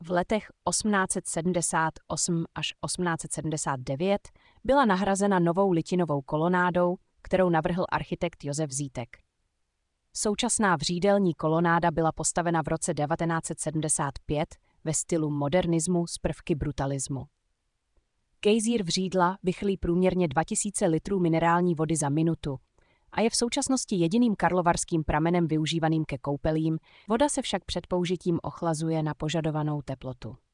V letech 1878 až 1879 byla nahrazena novou litinovou kolonádou, kterou navrhl architekt Josef Zítek. Současná vřídelní kolonáda byla postavena v roce 1975 ve stylu modernismu s prvky brutalismu. Gejzír Vřídla vychlí průměrně 2000 litrů minerální vody za minutu a je v současnosti jediným karlovarským pramenem využívaným ke koupelím, voda se však před použitím ochlazuje na požadovanou teplotu.